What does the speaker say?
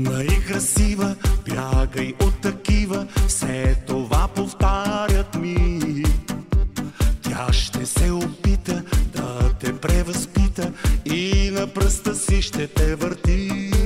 Умна и красива, бягай от такива, все това повтарят ми. Тя ще се опита да те превъзпита и на пръста си ще те върти.